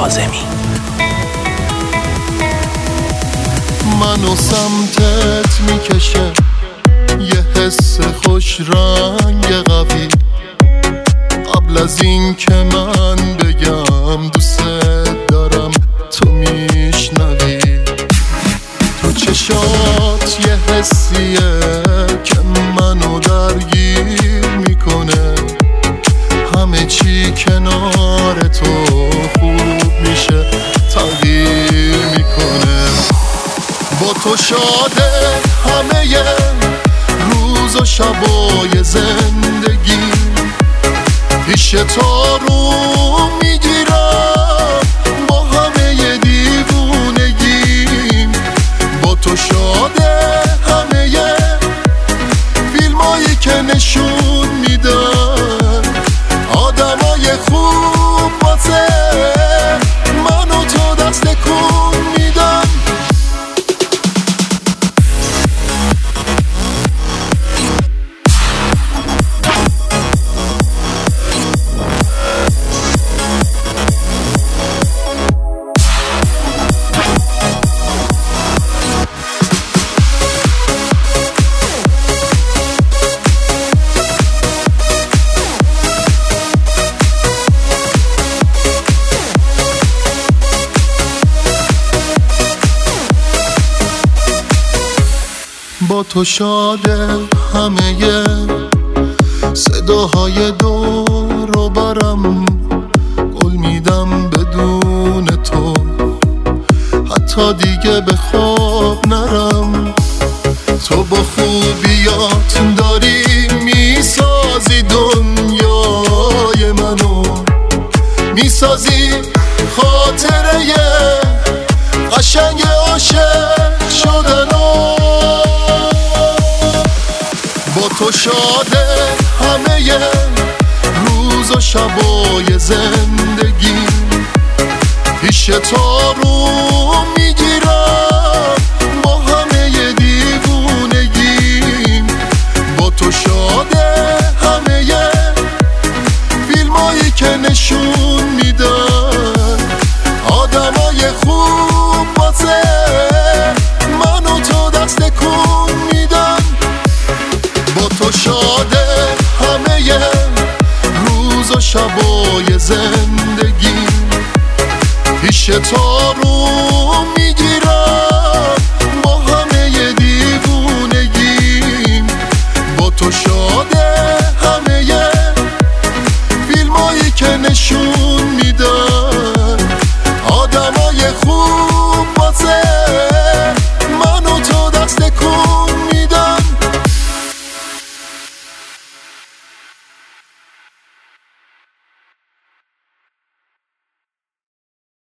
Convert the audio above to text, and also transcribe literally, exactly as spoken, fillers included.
کاظمی. منو سمتت میکشه یه حس خوش رنگ قوی، قبل از این که من بگم دوست دارم تو میشنوی. تو چشات یه حسیه که منو درگیر میکنه، همه چی کنار تو خوب میشه تغییر میکنه. با تو شاده همه روز و شبای زندگی، پیش تو رو میگیرم با همه دیوونگیم. با تو شاده همه فیلمایی که نشون میدن آدمای خوب واسه من و تو دست کن میدن. با تو شاده همه صداهای دور و برم، گل میدم بدون تو، حتی دیگه به خواب نرم. تو با خوبیات داری میسازی دنیای منو، میسازی خاطره قشنگ عاشق شدنو. با تو شاده همه روز و شبای زندگی، پیش تو رو میگیرم با همه دیوونگیم. با تو شاده همه فیلمایی که نشون میدن آدمای خوب واسه من و تو دست کن میدن. با تو شاده همه روز و شبای زندگی، پیش تو رو